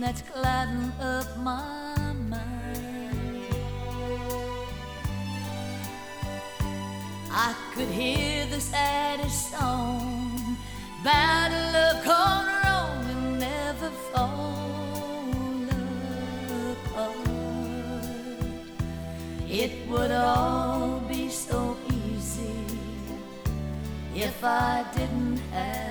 that's clouding up my mind. I could hear the saddest song about a love gone wrong and never fall apart. It would all be so easy if I didn't have